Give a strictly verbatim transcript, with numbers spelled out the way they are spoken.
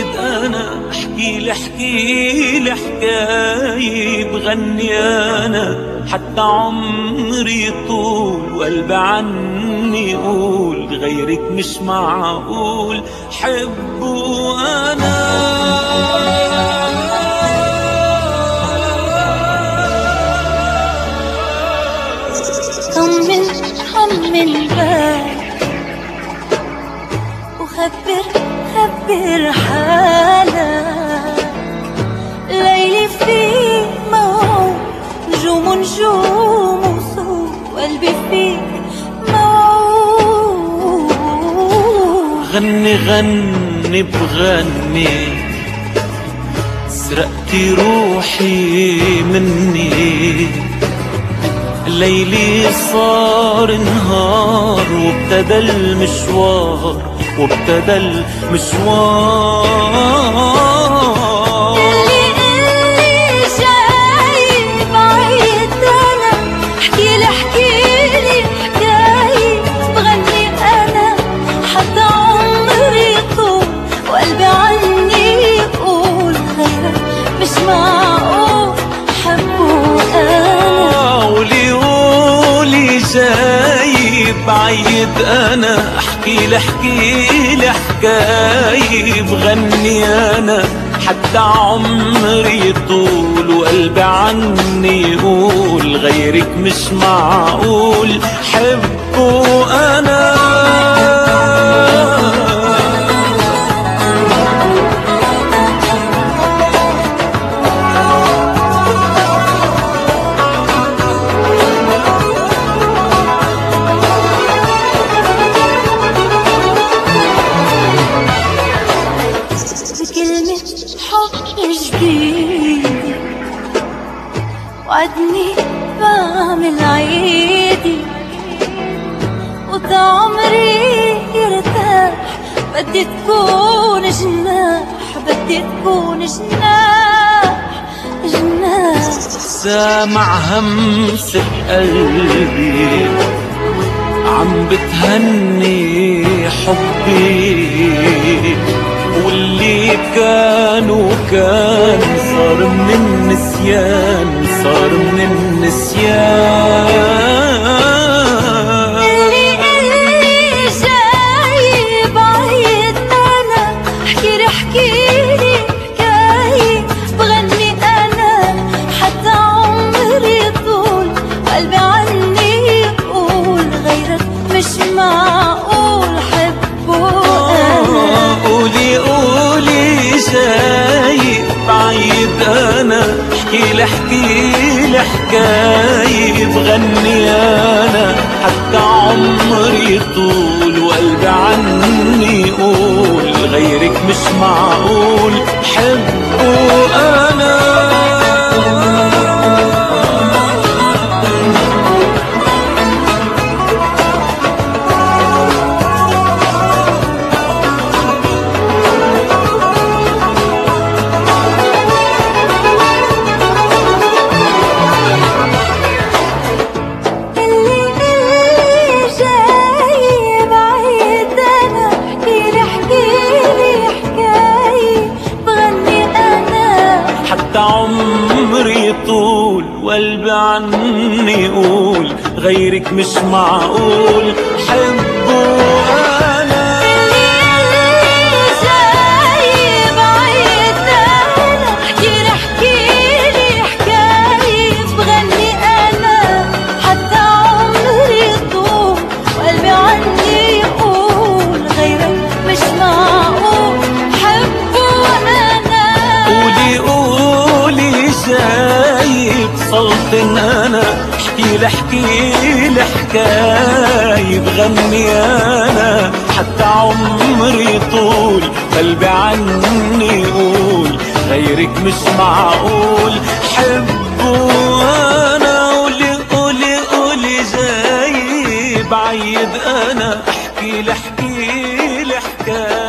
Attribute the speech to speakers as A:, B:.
A: بعيد انا احكي لي احكي لي حكاية بغني انا حتى عمري طول وقلبي عني يقول غيرك مش معقول حبه انا.
B: طمن طمن بالك وخبر خبر حالك، ليلي فيك موعود نجوم نجوم وصوت وقلبي فيك موعود.
A: غني غني بغني سرقتي روحي مني، ليلي صار نهار وابتدى المشوار وابتدى المشوار.
B: اللي اللي جاي بعيد انا احكيلي احكيلي حكاية بغني انا حتى عمري طول وقلبي عني يقول غيرك مش معقول حبه انا.
A: قولي قولي جاي بعيد انا احكي لي احكي لي حكاية بغني انا حتى عمري يطول وقلبي عني يقول غيرك مش معقول حبه انا.
B: بكلمة حب جديد وعدني بعمل عيدي وده عمري يرتاح، بدي تكون جناح بدي تكون جناح جناح.
A: سامع همسة قلبي عم بتهني حبي، واللي كان وكان صار من النسيان صار من النسيان.
B: اللي اللي جاي بعيد انا احكيلي احكيلي حكاية بغني انا حتى عمري طول قلبي عني يقول غيرك مش معقول حبه انا.
A: قولي قولي جاي بعيد انا احكي لي احكي لي حكاية بغني انا حتى عمري طول وقلبي عني يقول غيرك مش معقول حبه انا. عمري طول وقلبي عني يقول غيرك مش معقول حبه انا.
B: اللي جاي بعيد انا احكيلي احكيلي حكاية بغني انا حتى عمري طول وقلبي عني يقول غيرك مش معقول حبه انا.
A: قولي قولي جايب صوت انا احكي لي احكي لي حكاية بغني انا حتى عمري طول قلبي عني يقول غيرك مش معقول حبه انا. قولي قولي قولي جاي بعيد انا احكي لي احكي لي حكاية